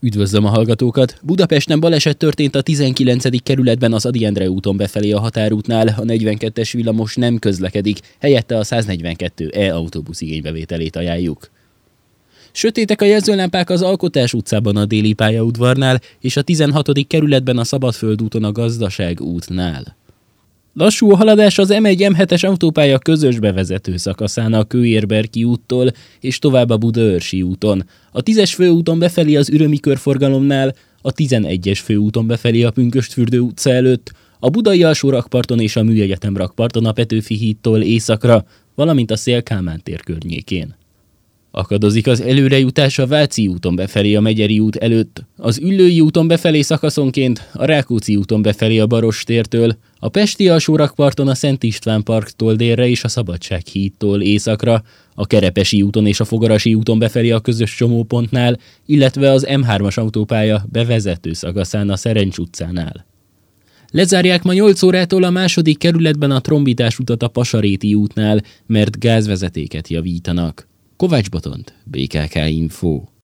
Üdvözlöm a hallgatókat! Budapesten baleset történt a 19. kerületben az Ady Endre úton befelé a határútnál, a 42-es villamos nem közlekedik, helyette a 142E autóbusz igénybevételét ajánljuk. Sötétek a jelzőlámpák az Alkotás utcában a Déli pályaudvarnál, és a 16. kerületben a Szabadföld úton a Gazdaság útnál. Lassú a haladás az M1-M7-es autópálya közös bevezető szakaszán a Kőérberki úttól és tovább a Budaörsi úton. A 10-es főúton befelé az Ürömi körforgalomnál, a 11-es főúton befelé a Pünkösdfürdő utca előtt, a Budai Alsórakparton és a Műegyetem rakparton a Petőfi hídtól északra, valamint a Széll-Kálmán tér környékén. Akadozik az előrejutás a Váci úton befelé a Megyeri út előtt, az Üllői úton befelé szakaszonként, a Rákóczi úton befelé a Barostértől, a Pesti Alsórakparton a Szent István parktól délre és a Szabadság hídtól északra, a Kerepesi úton és a Fogarasi úton befelé a közös csomópontnál, illetve az M3-as autópálya bevezető szakaszán a Szerencs utcánál. Lezárják ma 8 órától a 2. kerületben a Trombitás utat a Pasaréti útnál, mert gázvezetéket javítanak. Kovács Botont, BKK Info.